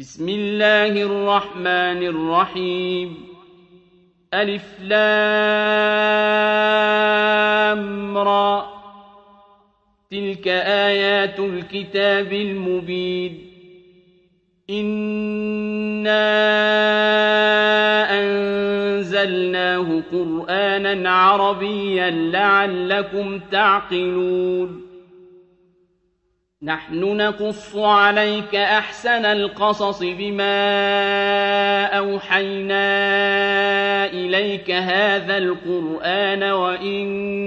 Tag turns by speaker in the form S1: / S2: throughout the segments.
S1: بسم الله الرحمن الرحيم ألف لام را تلك آيات الكتاب المبين إنا أنزلناه قرآنا عربيا لعلكم تعقلون نحن نقص عليك أحسن القصص بما أوحينا إليك هذا القرآن وإن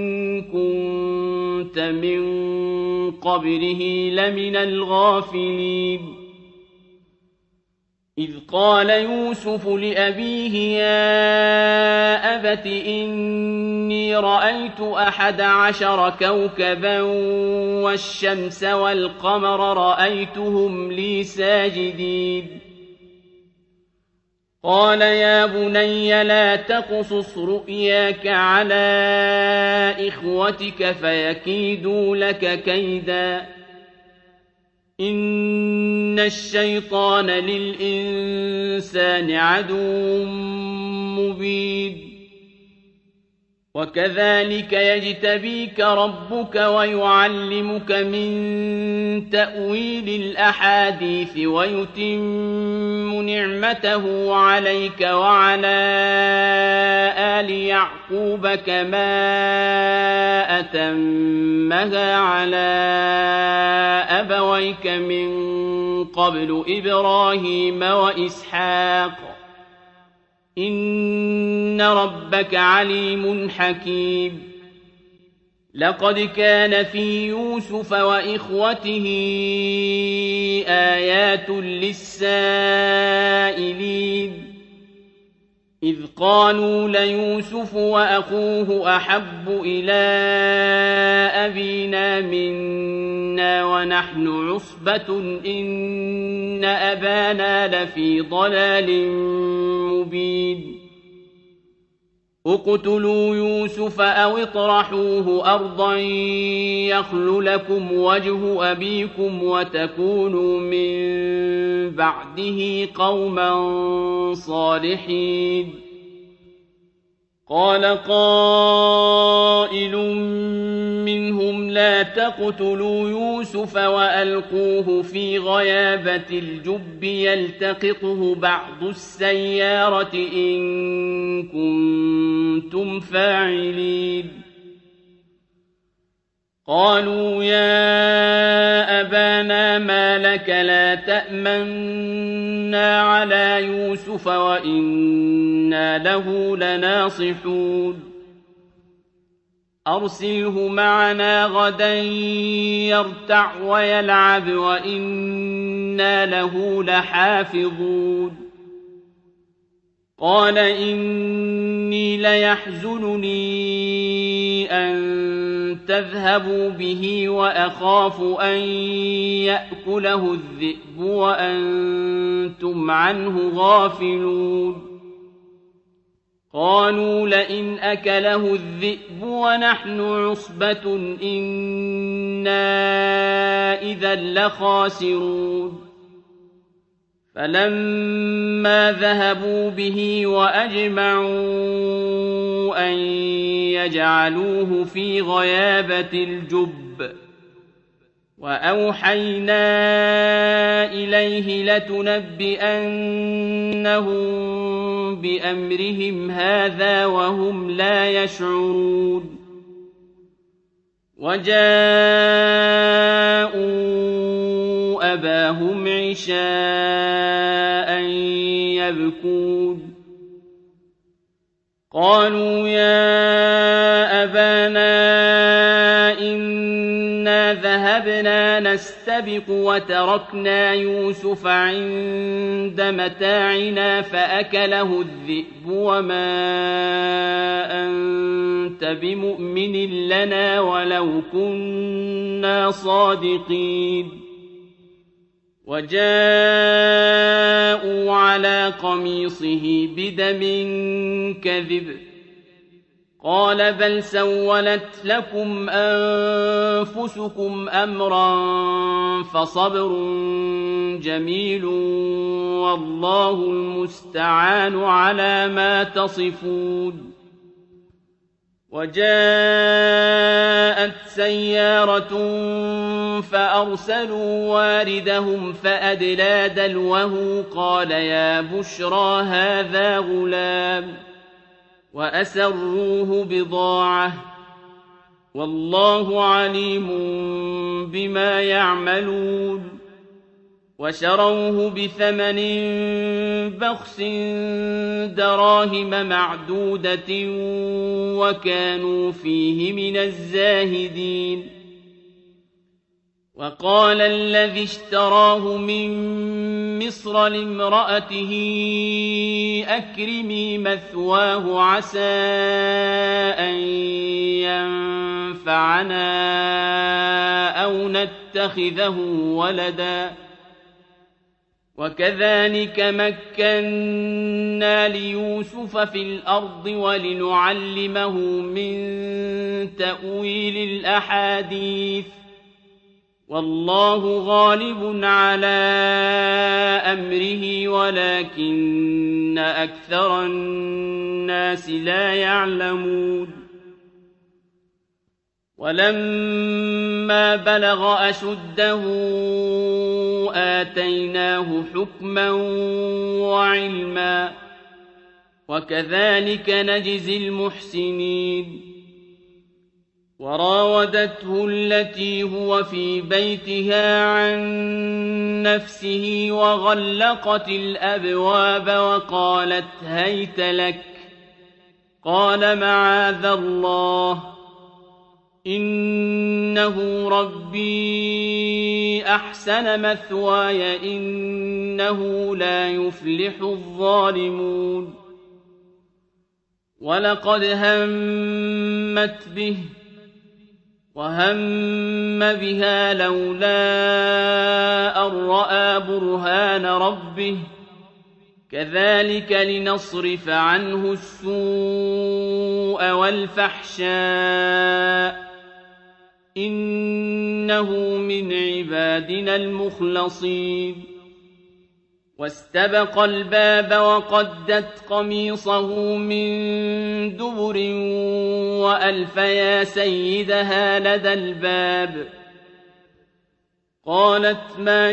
S1: كنت من قبله لمن الغافلين إذ قال يوسف لأبيه يا أبت إني رأيت 11 كوكبا والشمس والقمر رأيتهم لي ساجدين قال يا بني لا تقصص رؤياك على إخوتك فيكيدوا لك كيدا إن الشيطان للإنسان عدو مبين وكذلك يجتبيك ربك ويعلمك من تأويل الأحاديث ويتم نعمته عليك وعلى آل يعقوب كما أتمها على أبويك من قبل إبراهيم وإسحاق إن ربك عليم حكيم لقد كان في يوسف وإخوته آيات للسائلين إذ قالوا ليوسف وأخوه أحب إلى أبينا منا ونحن عصبة إن أبانا لفي ضلال مبين اقتلوا يوسف أو اطرحوه أرضا يخل لكم وجه أبيكم وتكونوا من بعده قوما صالحين قال قائل منهم لا تقتلوا يوسف وألقوه في غيابة الجب يلتقطه بعض السيارة إن كنتم فاعلين قالوا يا أبانا ما لك لا تأمنا على يوسف وإنا له لناصحون أرسله معنا غدا يرتع ويلعب وإنا له لحافظون قال إني ليحزنني أن تذهبوا به وأخاف أن يأكله الذئب وأنتم عنه غافلون قالوا لئن أكله الذئب ونحن عصبة إنا إذا لخاسرون فلما ذهبوا به وأجمعوا أن يجعلوه في غيابة الجب وأوحينا إليه لتنبئنهم بأمرهم هذا وهم لا يشعرون وجاءوا أباهم عشاء يبكون قالوا يا أبانا إنا ذهبنا نستبق وتركنا يوسف عند متاعنا فأكله الذئب وما أنت بمؤمن لنا ولو كنا صادقين وجاءوا على قميصه بدم كذب قال بل سولت لكم أنفسكم أمرا فصبر جميل والله المستعان على ما تصفون وجاءت سيارة فأرسلوا واردهم فأدلى دلوه قال يا بشرى هذا غلام وأسروه بضاعة والله عليم بما يعملون وشروه بثمن بخس دراهم معدودة وكانوا فيه من الزاهدين وقال الذي اشتراه من مصر لامرأته أكرمي مثواه عسى أن ينفعنا أو نتخذه ولدا وكذلك مكنا ليوسف في الأرض ولنعلمه من تأويل الأحاديث والله غالب على أمره ولكن أكثر الناس لا يعلمون ولما بلغ أشده آتيناه حكما وعلما وكذلك نجزي المحسنين وراودته التي هو في بيتها عن نفسه وغلقت الأبواب وقالت هيت لك قال معاذ الله إنه ربي أحسن مثواي إنه لا يفلح الظالمون ولقد همت به وهم بها لولا أن رأى برهان ربه كذلك لنصرف عنه السوء والفحشاء إنه من عبادنا المخلصين واستبق الباب وقدت قميصه من دبر وألف يا سيدها لدى الباب قالت ما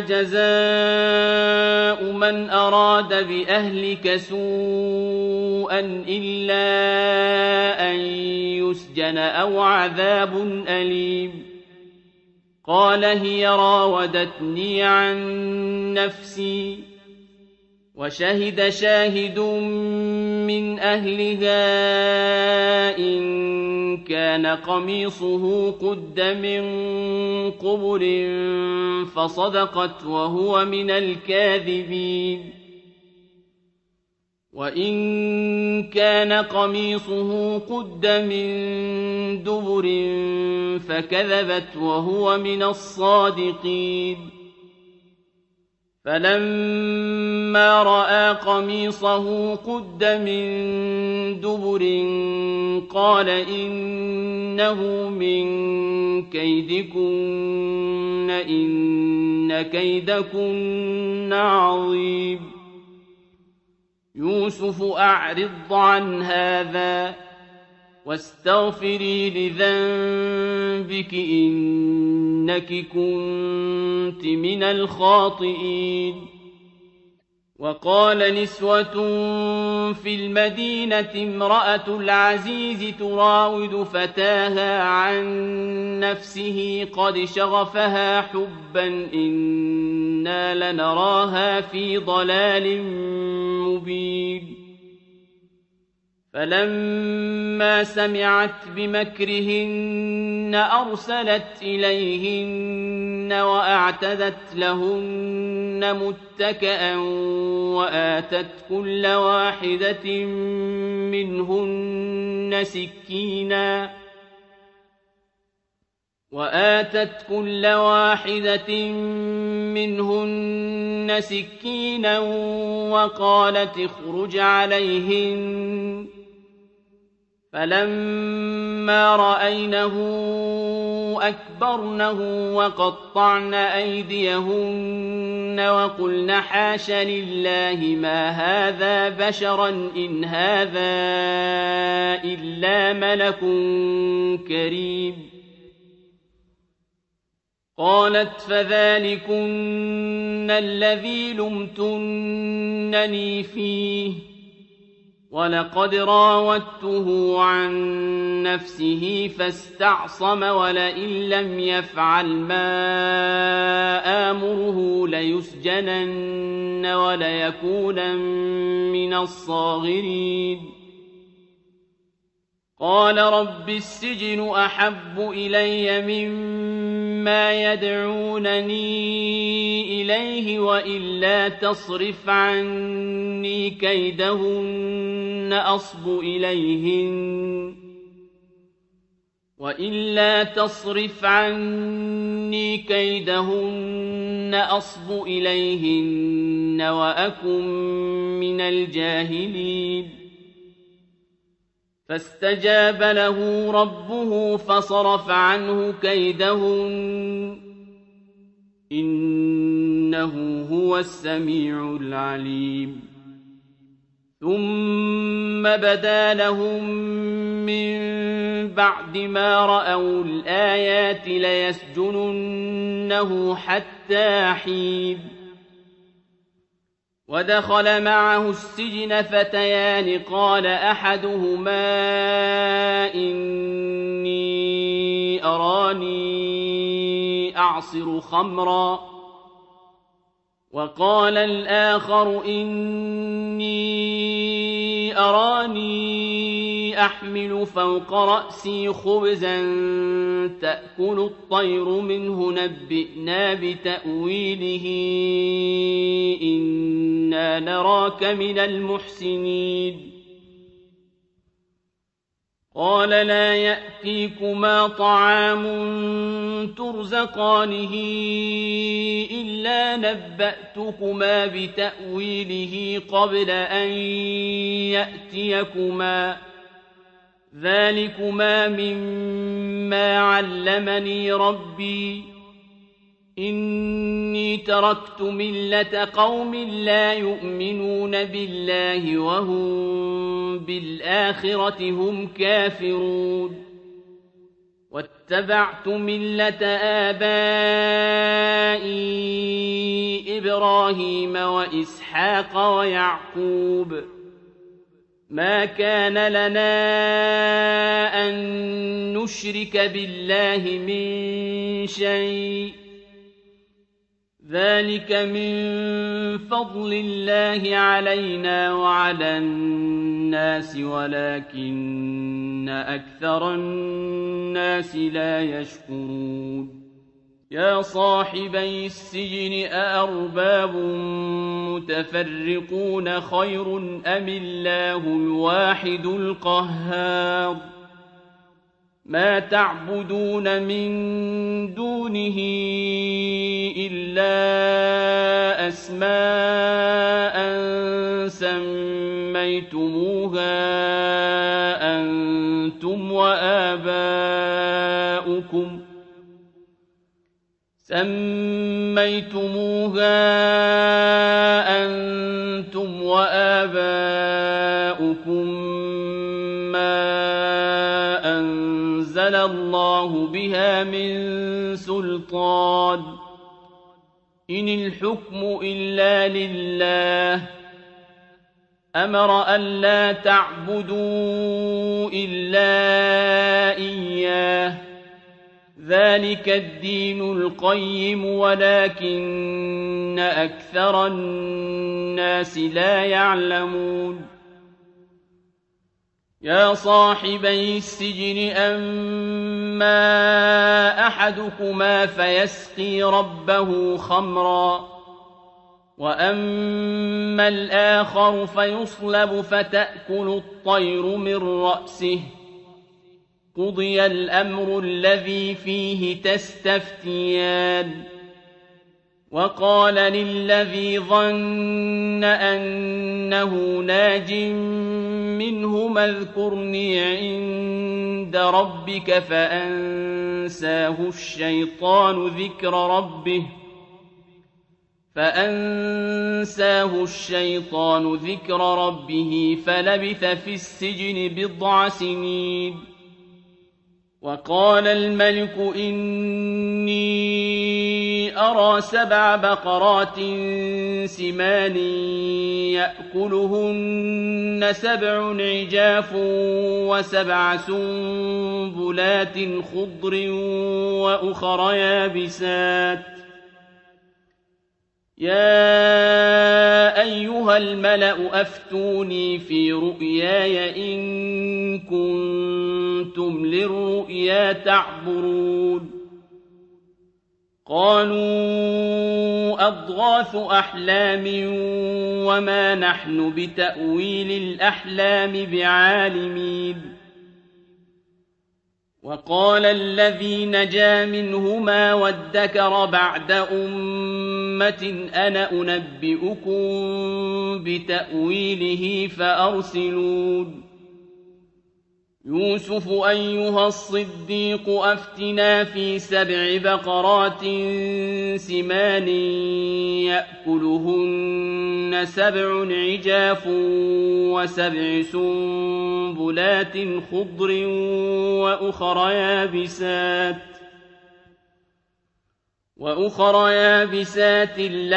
S1: جزاء من أراد بأهلك سوءا إلا أن يسجن أو عذاب أليم قال هي راودتني عن نفسي وشهد شاهد من أهلها إن كان قميصه قد من قبل فصدقت وهو من الكاذبين وإن كان قميصه قد من دبر فكذبت وهو من الصادقين فلما رأى قميصه قد من دبر قال إنه من كيدكن إن كيدكن عظيم يوسف أعرض عن هذا واستغفري لذنبك إنك كنت من الخاطئين وقال نسوة في المدينة امرأة العزيز تراود فتاها عن نفسه قد شغفها حبا إنا لنراها في ضلال مبين فلما سمعت بمكرهن أرسلت إليهن وأعتدت لهن متكئا وآتت كل واحدة منهن سكينا وقالت اخرج عليهن فلما رأينه أكبرنه وقطعن أيديهن وقلن حاش لله ما هذا بشرا إن هذا إلا ملك كريم. قالت فذلكن الذي لمتنني فيه ولقد راودته عن نفسه فاستعصم ولئن لم يفعل ما آمره ليسجنن وليكونن من الصاغرين. قال رب السجن أحب إلي مما يدعونني إليه وإلا تصرف عني كيدهن أصب إليهن وأكن من الجاهلين. فاستجاب له ربه فصرف عنه كيدهن إنه هو السميع العليم. ثم بدا لهم من بعد ما رأوا الآيات ليسجننه حتى حين. ودخل معه السجن فتيان قال أحدهما إني أراني أعصر خمرا وقال الآخر إني أراني أحمل فوق رأسي خبزا تأكل الطير منه نبئنا بتأويله إنا نراك من المحسنين. قال لا يأتيكما طعام ترزقانه إلا نبأتكما بتأويله قبل أن يأتيكما ذلكما مما علمني ربي إني تركت ملة قوم لا يؤمنون بالله وهم بالآخرة هم كافرون واتبعت ملة آبائي إبراهيم وإسحاق ويعقوب ما كان لنا أن نشرك بالله من شيء ذلك من فضل الله علينا وعلى الناس ولكن أكثر الناس لا يشكرون. يا صاحبي السجن أأرباب متفرقون خير أم الله الواحد القهار. ما تعبدون من دونه إلا أسماء سميتموها أنتم وآباؤكم ما أنزل الله بها من سلطان إن الحكم إلا لله أمر ألا تعبدوا إلا إياه ذلك الدين القيم ولكن أكثر الناس لا يعلمون. يا صاحبي السجن أما أحدكما فيسقي ربه خمرا وأما الآخر فيصلب فتأكل الطير من رأسه قضي الأمر الذي فيه تستفتيان. وقال للذي ظن أنه ناج منهما اذكرني عند ربك فأنساه الشيطان ذكر ربه فلبث في السجن بضع سنين. وقال الملك إني أرى 7 بقرات سمان يأكلهن 7 عجاف و7 سنبلات خضر وأخر يابسات. يا أيها الملأ أفتوني في رؤياي إن كنتم للرؤيا تعبرون. قالوا أضغاث أحلام وما نحن بتأويل الأحلام بعالمين. وقال الذي نجا منهما وادكر بعد أمة أنا أنبئكم بتأويله فأرسلون. يوسف أيها الصديق أفتنا في 7 بقرات سمان يأكلهن 7 عجاف و7 سنبلات خضر وأخر يابسات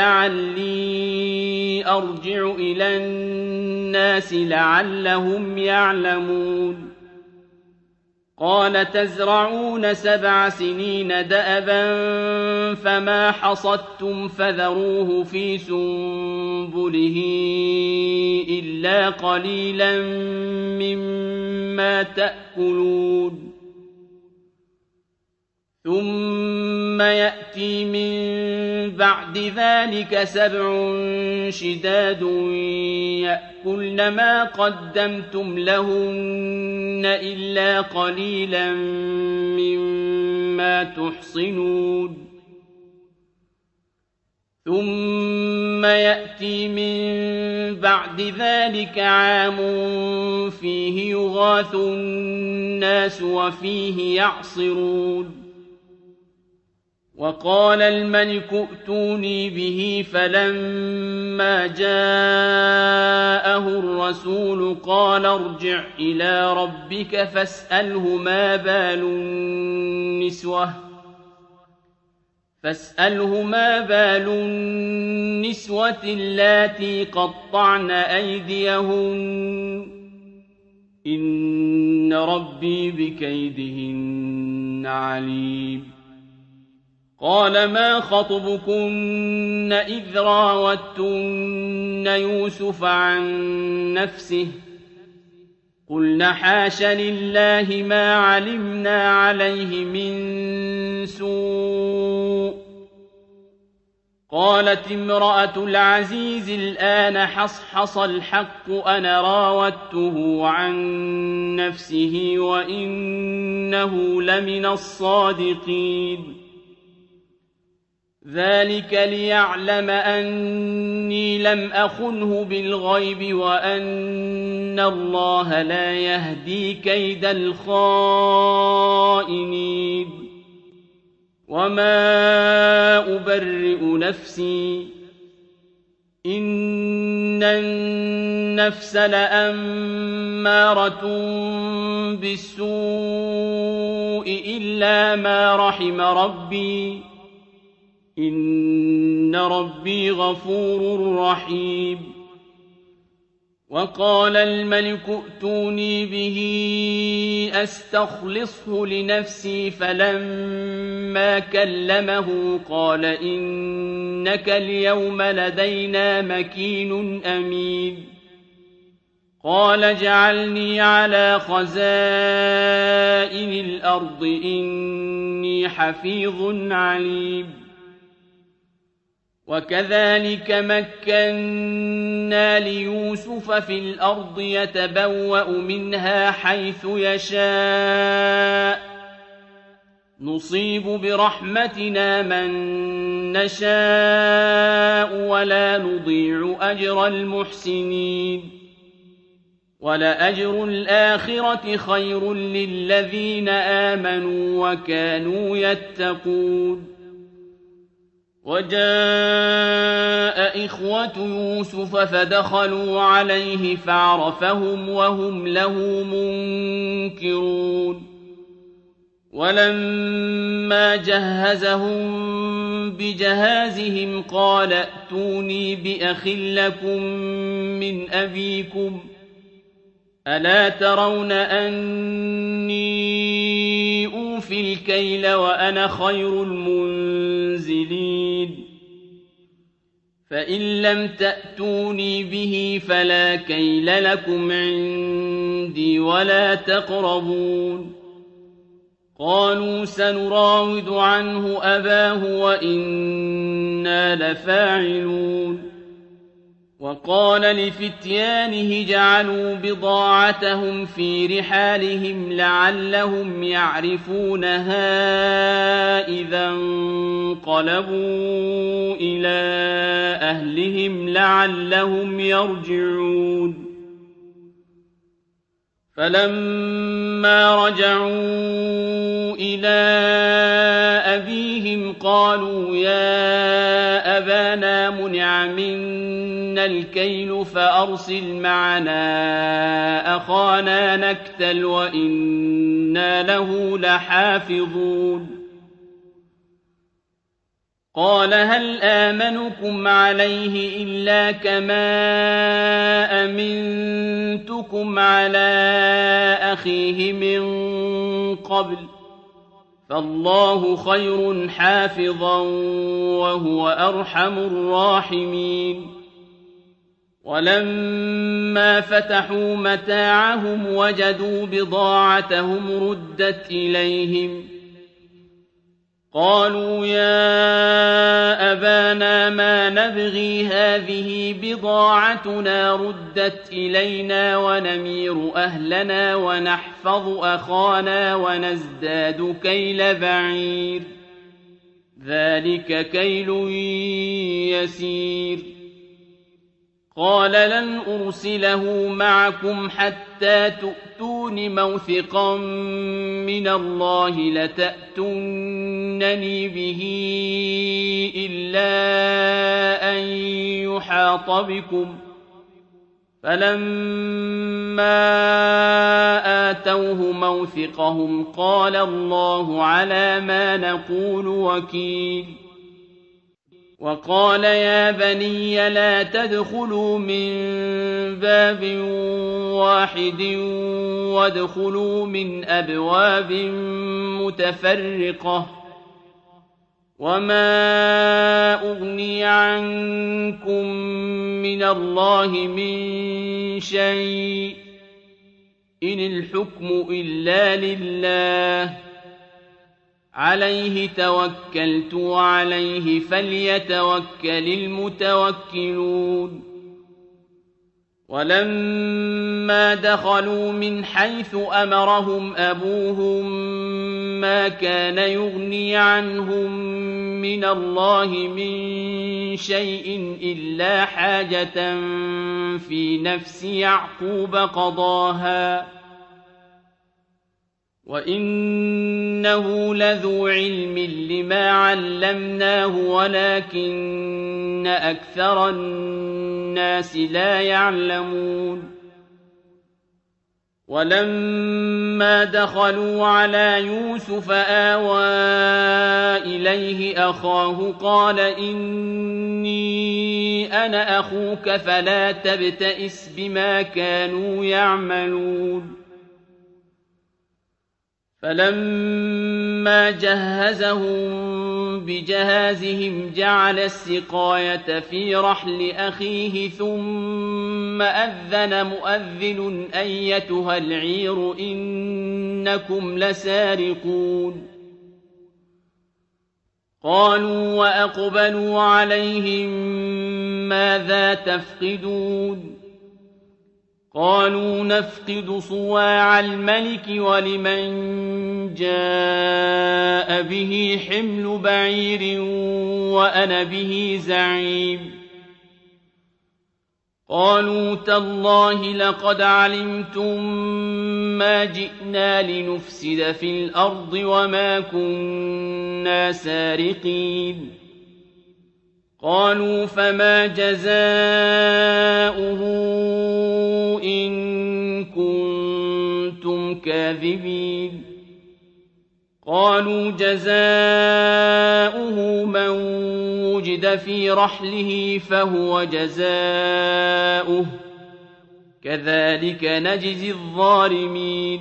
S1: لعلي أرجع إلى الناس لعلهم يعلمون. قال تزرعون 7 سنين دأبا فما حصدتم فذروه في سنبله إلا قليلا مما تأكلون. ثم يأتي من بعد ذلك 7 شداد يأكلن ما قدمتم لهن إلا قليلا مما تحصنون. ثم يأتي من بعد ذلك عام فيه يغاث الناس وفيه يعصرون. وقال الملك ائتوني به فلما جاءه الرسول قال ارجع إلى ربك فاسأله ما بال النسوة اللاتي قطعن أيديهن إن ربي بكيدهن عليم. قال ما خطبكن إذ راوتن يوسف عن نفسه قلن حاش لله ما علمنا عليه من سوء. قالت امرأة العزيز الآن حصحص الحق أنا راودته عن نفسه وإنه لمن الصادقين. ذلك ليعلم أني لم أخنه بالغيب وأن الله لا يهدي كيد الخائنين. وما أبرئ نفسي إن النفس لأمارة بالسوء إلا ما رحم ربي إن ربي غفور رحيم. وقال الملك ائتوني به أستخلصه لنفسي فلما كلمه قال إنك اليوم لدينا مكين أمين. قال اجعلني على خزائن الأرض إني حفيظ عليم. وكذلك مكنا ليوسف في الأرض يتبوأ منها حيث يشاء نصيب برحمتنا من نشاء ولا نضيع أجر المحسنين. وَلَأَجْرُ الْآخِرَةِ خَيْرٌ لِّلَّذِينَ آمَنُوا وَكَانُوا يَتَّقُونَ وَجَاءَ إِخْوَةُ يُوسُفَ فَدَخَلُوا عَلَيْهِ فَعَرَفَهُمْ وَهُمْ لَهُ مُنكِرُونَ وَلَمَّا جَهَّزَهُم بِجَهَازِهِمْ قَالَ ائْتُونِي بِأَخٍ لَّكُم مِّنْ أَبِيكُمْ أَلَا تَرَوْنَ أَنِّي أُوفِي الْكَيْلَ وَأَنَا خَيْرُ الْمُنزِلِينَ فَإِن لَّمْ تَأْتُونِي بِهِ فَلَا كَيْلَ لَكُمْ عِندِي وَلَا تَقْرَبُونِ قَالُوا سَنُرَاوِدُ عَنْهُ أَبَاهُ وَإِنَّا لَفَاعِلُونَ وَقَالَ لِفِتْيَانِهِ جَعَلُوا بِضَاعَتَهُمْ فِي رِحَالِهِمْ لَعَلَّهُمْ يَعْرِفُونَهَا إِذَا انقَلَبُوا إِلَىٰ أَهْلِهِمْ لَعَلَّهُمْ يَرْجِعُونَ فَلَمَّا رَجَعُوا إِلَىٰ أَبِيهِمْ قَالُوا يَا أَبَانَا مُنِعَ مِنَّا الْكَيْلُ فَأَرْسِلْ مَعَنَا أَخَانَا نَكْتَلْ وَإِنَّا لَهُ لَحَافِظُونَ قَالَ هَلْ آمَنُكُمْ عَلَيْهِ إِلَّا كَمَا أَمِنتُكُمْ عَلَىٰ أَخِيهِ مِن قَبْلُ ۖ فَاللَّهُ خَيْرٌ حَافِظًا وَهُوَ أَرْحَمُ الرَّاحِمِينَ وَلَمَّا فَتَحُوا مَتَاعَهُمْ وَجَدُوا بِضَاعَتَهُمْ رُدَّتْ إِلَيْهِمْ ۖ قَالُوا يَا أَبَانَا مَا نَبْغِي هَٰذِهِ بِضَاعَتُنَا رُدَّتْ إِلَيْنَا وَنَمِيرُ أَهْلَنَا وَنَحْفَظُ أَخَانَا وَنَزْدَادُ كَيْلَ بَعِيرٍ ۖ ذَٰلِكَ كَيْلٌ يَسِيرٌ قَالَ لَنْ أُرْسِلَهُ مَعَكُمْ حَتَّىٰ تُؤْتُونِ مَوْثِقًا مِّنَ اللَّهِ لَتَأْتُنَّنِي بِهِ إِلَّا أَن يُحَاطَ بِكُمْ ۖ فَلَمَّا آتَوْهُ مَوْثِقَهُمْ قَالَ اللَّهُ عَلَىٰ مَا نَقُولُ وَكِيلٌ وَقَالَ يَا بَنِيَّ لَا تَدْخُلُوا مِن بَابٍ وَاحِدٍ وَادْخُلُوا مِنْ أَبْوَابٍ مُّتَفَرِّقَةٍ ۖ وَمَا أُغْنِي عَنكُم مِّنَ اللَّهِ مِن شَيْءٍ ۖ إِنِ الْحُكْمُ إِلَّا لِلَّهِ ۖ عَلَيْهِ تَوَكَّلْتُ وَعَلَيْهِ فَلْيَتَوَكَّلِ الْمُتَوَكِّلُونَ وَلَمَّا دَخَلُوا مِنْ حَيْثُ أَمَرَهُمْ أَبُوهُم مَّا كَانَ يُغْنِي عَنْهُم مِّنَ اللَّهِ مِن شَيْءٍ إِلَّا حَاجَةً فِي نَفْسِ يَعْقُوبَ قَضَاهَا ۚ وَإِنَّهُ لَذُو عِلْمٍ لِّمَا عَلَّمْنَاهُ وَلَٰكِنَّ أَكْثَرَ النَّاسِ لَا يَعْلَمُونَ وَلَمَّا دَخَلُوا عَلَىٰ يُوسُفَ آوَىٰ إِلَيْهِ أَخَاهُ قَالَ إِنِّي أَنَا أَخُوكَ فَلَا تَبْتَئِسْ بِمَا كَانُوا يَعْمَلُونَ فَلَمَّا جَهَّزَهُم بِجَهَازِهِمْ جَعَلَ السِّقَايَةَ فِي رَحْلِ أَخِيهِ ثُمَّ أَذَّنَ مُؤَذِّنٌ أَيَّتُهَا الْعِيرُ إِنَّكُمْ لَسَارِقُونَ قَالُوا وَأَقْبَلُوا عَلَيْهِم مَّاذَا تَفْقِدُونَ قَالُوا نَفْقِدُ صُوَاعَ الْمَلِكِ وَلِمَن جَاءَ بِهِ حِمْلُ بَعِيرٍ وَأَنَا بِهِ زَعِيمٌ قالوا تالله لقد علمتم ما جئنا لنفسد في الأرض وما كنا سارقين قالوا فما جزاؤه إن كنتم كاذبين قالوا جزاؤه من وجد في رحله فهو جزاؤه كذلك نجزي الظالمين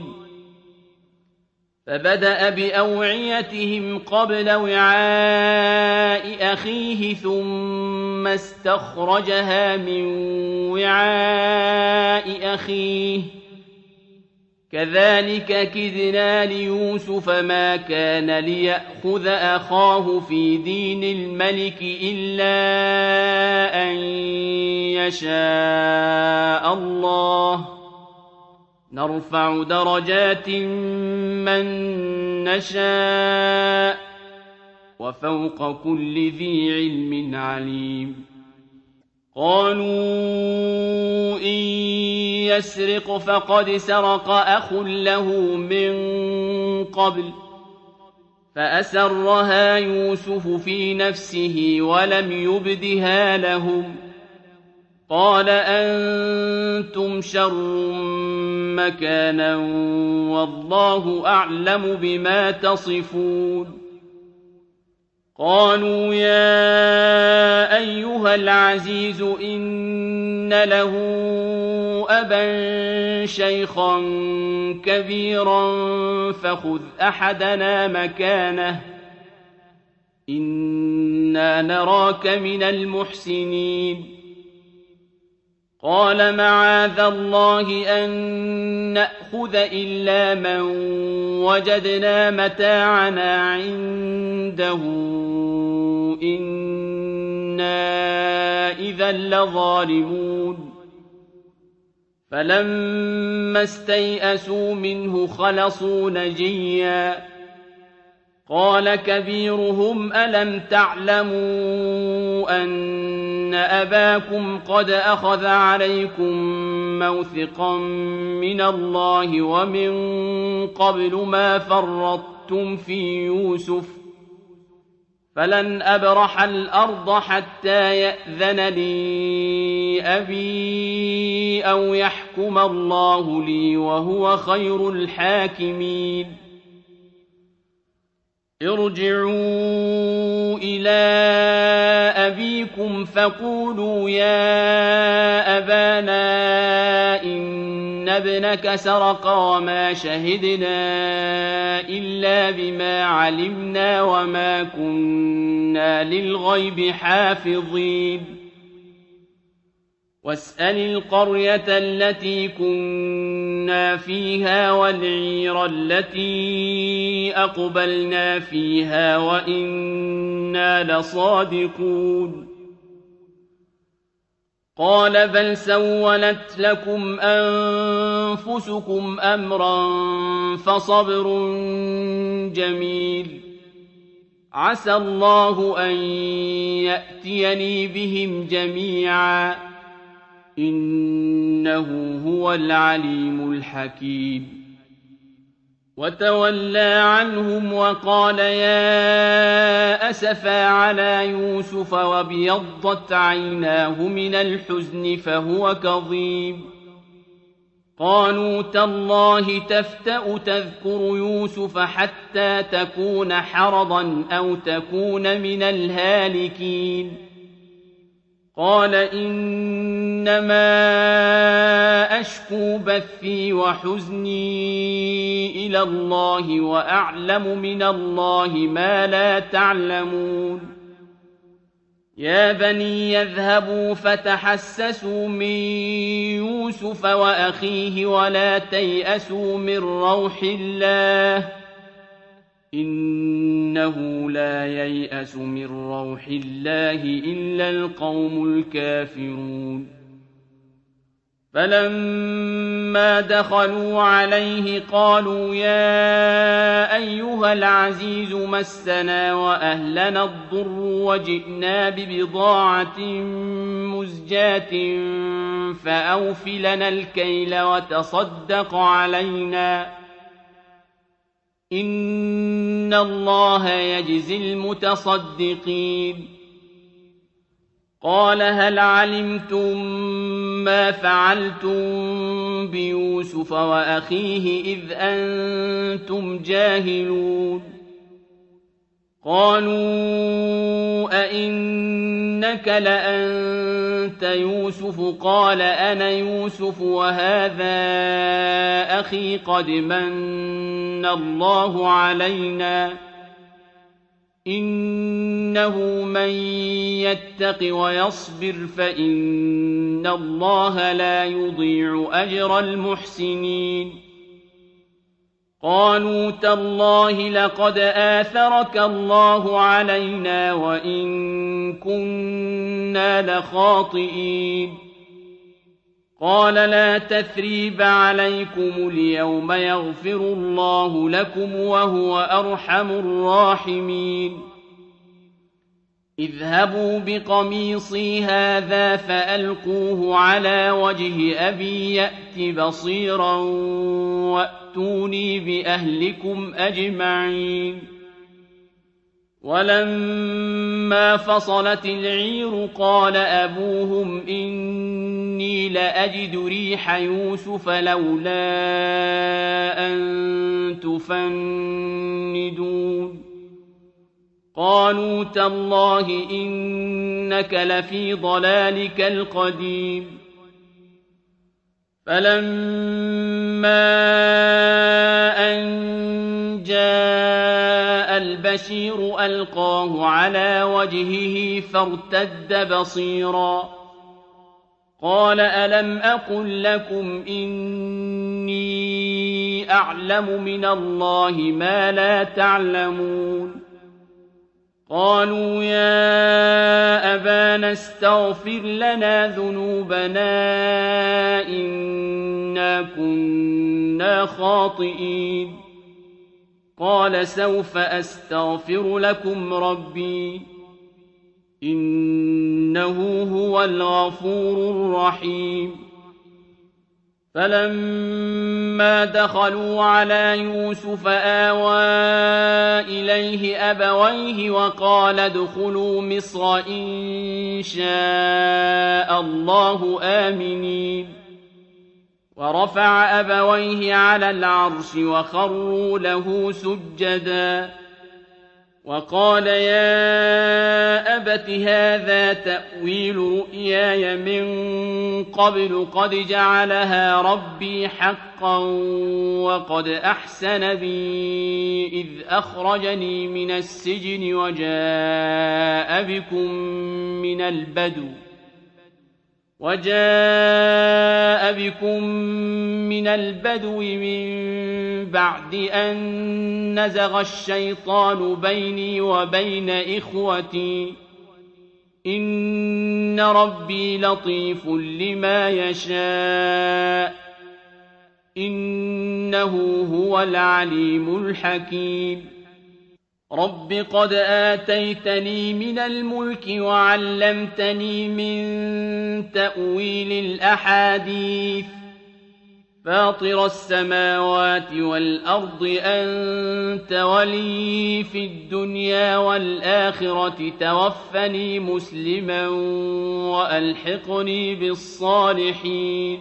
S1: فبدأ بأوعيتهم قبل وعاء أخيه ثم استخرجها من وعاء أخيه كذلك كدنا ليوسف ما كان ليأخذ أخاه في دين الملك إلا أن يشاء الله نرفع درجات من نشاء وفوق كل ذي علم عليم قالوا إن يسرق فقد سرق أخ له من قبل فأسرها يوسف في نفسه ولم يبدها لهم قال أنتم شر مكانا والله أعلم بما تصفون قالوا يا أيها العزيز إن له أبا شيخا كبيرا فخذ أحدنا مكانه إنا نراك من المحسنين قال معاذ الله أن نأخذ إلا من وجدنا متاعنا عنده إنا إذا لظالمون فلما استيئسوا منه خلصوا نجيا قال كبيرهم ألم تعلموا أن أباكم قد أخذ عليكم موثقا من الله ومن قبل ما فرطتم في يوسف فلن أبرح الأرض حتى يأذن لي أبي أو يحكم الله لي وهو خير الحاكمين ارجعوا إلى أبيكم فقولوا يا أبانا إن ابنك سرق وما شهدنا إلا بما علمنا وما كنا للغيب حافظين واسأل القرية التي كنا فيها والعير التي أقبلنا فيها وإنا لصادقون قال بل سولت لكم أنفسكم أمرا فصبر جميل عسى الله أن يأتيني بهم جميعا إنه هو العليم الحكيم وتولى عنهم وقال يا أسفا على يوسف وابيضت عيناه من الحزن فهو كظيم قالوا تالله تفتأ تذكر يوسف حتى تكون حرضا أو تكون من الهالكين قال إنما أشكو بثي وحزني إلى الله وأعلم من الله ما لا تعلمون يا بني يذهبوا فتحسسوا من يوسف وأخيه ولا تيأسوا من روح الله إنه لا ييأس من روح الله إلا القوم الكافرون فلما ولما دخلوا عليه قالوا يا أيها العزيز مسنا وأهلنا الضر وجئنا ببضاعة مزجاة فأوف لنا الكيل وتصدق علينا إن الله يجزي المتصدقين قال هل علمتم ما فعلتم بيوسف وأخيه إذ أنتم جاهلون قالوا أئنك لأنت يوسف قال أنا يوسف وهذا أخي قد من الله علينا إنه من يتق ويصبر فإن الله لا يضيع أجر المحسنين قالوا تالله لقد آثرك الله علينا وإن كنا لخاطئين قال لا تثريب عليكم اليوم يغفر الله لكم وهو أرحم الراحمين اذهبوا بقميصي هذا فألقوه على وجه أبي يأت بصيرا وأتوني بأهلكم أجمعين ولما فصلت العير قال أبوهم إني لأجد ريح يوسف لولا أن تفندون قالوا تالله إنك لفي ضلالك القديم فلما أن جاء البشير ألقاه على وجهه فارتد بصيرا قال ألم أقل لكم إني أعلم من الله ما لا تعلمون قالوا يا أبانا استغفر لنا ذنوبنا إنا كنا خاطئين قال سوف أستغفر لكم ربي إنه هو الغفور الرحيم فلما دخلوا على يوسف آوى إليه أبويه وقال ادخلوا مصر إن شاء الله آمنين ورفع أبويه على العرش وخروا له سجدا وقال يا أبت هذا تأويل رؤياي من قبل قد جعلها ربي حقا وقد أحسن بي إذ أخرجني من السجن وجاء بكم من البدو من بعد أن نزغ الشيطان بيني وبين إخوتي إن ربي لطيف لما يشاء إنه هو العليم الحكيم رب قد آتيتني من الملك وعلمتني من تأويل الأحاديث فاطر السماوات والأرض أنت ولي في الدنيا والآخرة توفني مسلما وألحقني بالصالحين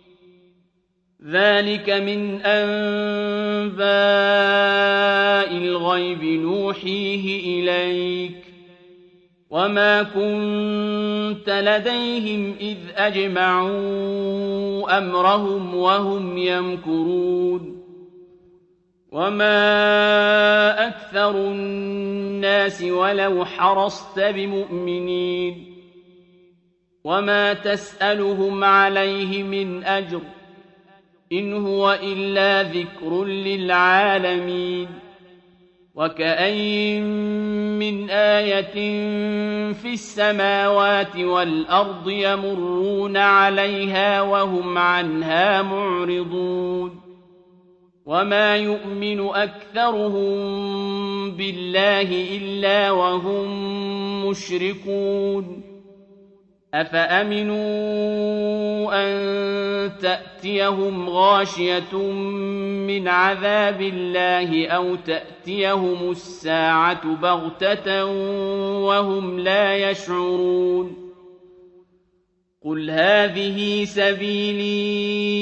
S1: ذلك من أنباء الغيب نوحيه إليك وما كنت لديهم إذ أجمعوا أمرهم وهم يمكرون وما أكثر الناس ولو حرصت بمؤمنين وما تسألهم عليه من أجر إن هو إلا ذكر للعالمين وكأين مِّنْ آيَةٍ فِي السَّمَاوَاتِ وَالْأَرْضِ يَمُرُّونَ عَلَيْهَا وَهُمْ عَنْهَا مُعْرِضُونَ وَمَا يُؤْمِنُ أَكْثَرُهُم بِاللَّهِ إِلَّا وَهُم مُّشْرِكُونَ أَفَأَمِنُوا أَن تَأْتِيَهُمْ غَاشِيَةٌ مِّنْ عَذَابِ اللَّهِ أَوْ تَأْتِيَهُمُ السَّاعَةُ بَغْتَةً وَهُمْ لَا يَشْعُرُونَ قُلْ هَٰذِهِ سَبِيلِي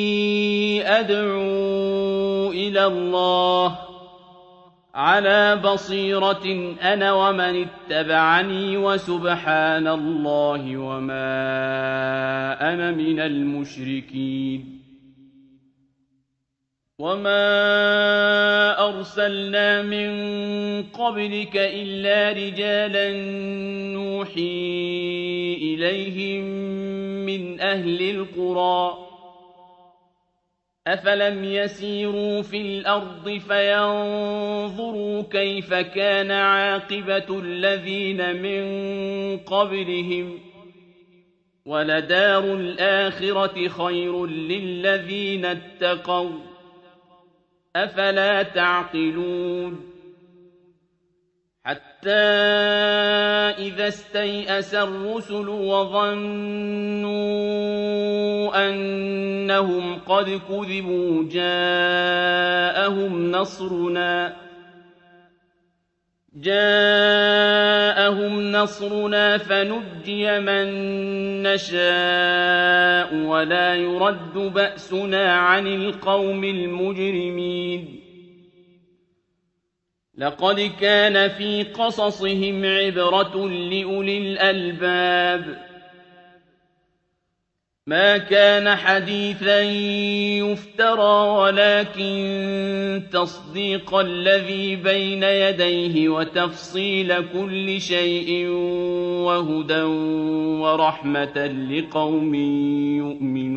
S1: أَدْعُو إِلَى اللَّهِ عَلَىٰ بَصِيرَةٍ أَنَا وَمَنِ اتَّبَعَنِي وَسُبْحَانَ اللَّهِ وَمَا أَنَا مِنَ الْمُشْرِكِينَ وَمَا أَرْسَلْنَا مِن قَبْلِكَ إِلَّا رِجَالًا نُّوحِي إِلَيْهِم مِّنْ أَهْلِ الْقُرَىٰ أَفَلَمْ يَسِيرُوا فِي الْأَرْضِ فَيَنظُرُوا كَيْفَ كَانَ عَاقِبَةُ الَّذِينَ مِن قَبْلِهِمْ ۚ وَلَدَارُ الْآخِرَةِ خَيْرٌ لِّلَّذِينَ اتَّقَوْا ۗ أَفَلَا تَعْقِلُونَ حَتَّىٰ إِذَا اسْتَيْأَسَ الرُّسُلُ وَظَنُّوا أَنَّهُمْ قَدْ كُذِبُوا جَاءَهُمْ نَصْرُنَا فَنُجِّيَ مَن نَّشَاءُ وَلَا يُرَدُّ بَأْسُنَا عَنِ الْقَوْمِ الْمُجْرِمِينَ لَقَدْ كَانَ فِي قَصَصِهِمْ عِبْرَةٌ لِّأُولِي الْأَلْبَابِ مَا كَانَ حَدِيثًا يُفْتَرَىٰ وَلَٰكِن تَصْدِيقَ الَّذِي بَيْنَ يَدَيْهِ وَتَفْصِيلَ كُلِّ شَيْءٍ وَهُدًى وَرَحْمَةً لِّقَوْمٍ يُؤْمِنُونَ